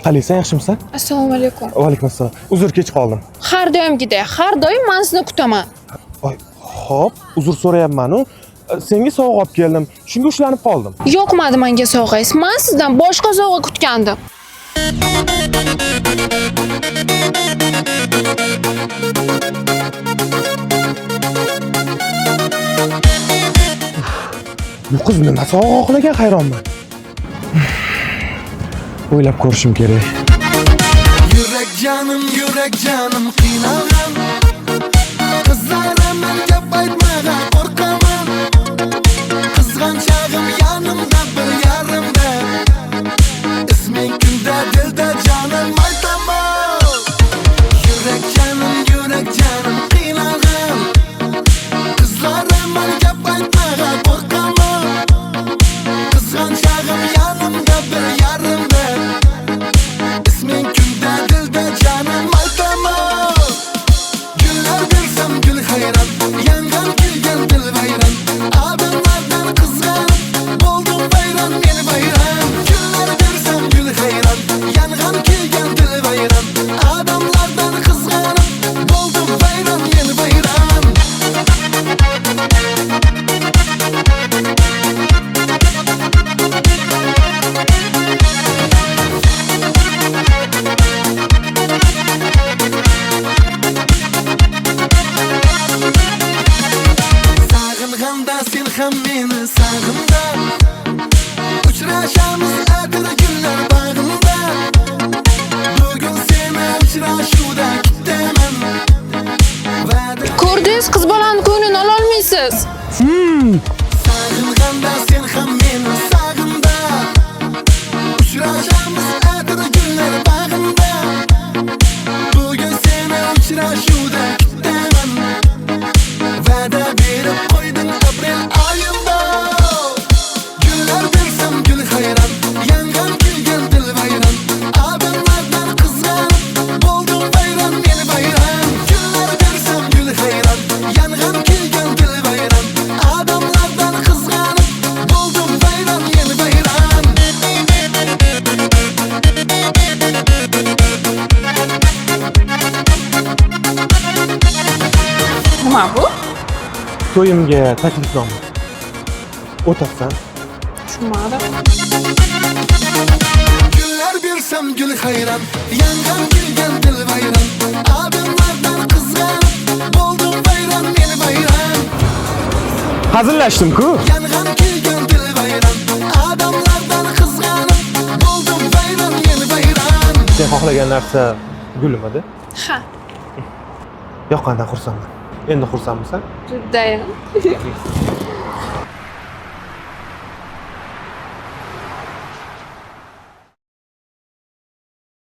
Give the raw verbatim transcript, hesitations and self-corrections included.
Qalaysan, yaxshimisan? Assalomu alaykum. Va alaykum assalom. Uzr, kech qoldim. Har doimgidek, har doim men sizni kutaman. Voy, xo'p, uzr so'rayapman-ku. Senga sovg'a olib keldim. Shunga ushlanib qoldim. Yo'qmadi menga sovg'angiz. Men sizdan boshqa sovg'a kutgandim. Bu qiz nima sovg'a oxlagan, hayronman. O'ylab ko'rishim kerak. Yurak canım, yurak canım qiynalgan. Qizlarim menga aytmagan qo'rqaman. Qizg'anchag'im yanimda bir yarimda. Isming kunda dilda jonim aytaman. Yurak canım, yurak canım qiynalgan. Qizlarim menga aytmagan qo'rqaman. Qizg'anchag'im yanimda bir yarimda. Isming kunda dilda jonim aytaman. Gullar bersam gul hayron, yangan kulgan dil vayron. Odamlardan qizg'anib bo'ldim vayron, men vayron. Gullar bersam gul hayron, yangan kulgan dil vayron. Odamlardan qizg'anib bo'ldim vayron, men vayron. Sağınğanda sen ham meni sağında. Uchrashamiz atir kunlar bag'imda. Bugun seni uchrashuvda kutaman. Va'da Ko'rdingiz, qiz bolani ko'nglini ola olmaysiz. Sağınğanda sen ham meni sağında. Uchrashamiz atir kunlar bag'imda. Bugun seni uchrashuvda kutaman. Va'da berib qo'yding aprel oyida. Gullar bersam gul hayron, yangan kulgan dil vayron. Odamlardan qizg'anib bo'ldim vayron, men vayron. Gullar bersam gul hayron, yangan kulgan dil vayron. Odamlardan qizg'anib bo'ldim vayron, men vayron. Nima bu? To'yimga taklifnoma. O'tasan. Tushunmadim. Gullar bersam gul hayron, yangan kulgan dil vayron. Odamlardan qizg'anib bo'ldim vayron, men vayron. Hazillashdim-ku. Yangan kulgan dil vayron. Odamlardan qizg'anib bo'ldim vayron, men vayron. Sen xohlagan narsa gulimidi? Ha, Yoqqandan xursandman. Endi xursandmisan? judayam.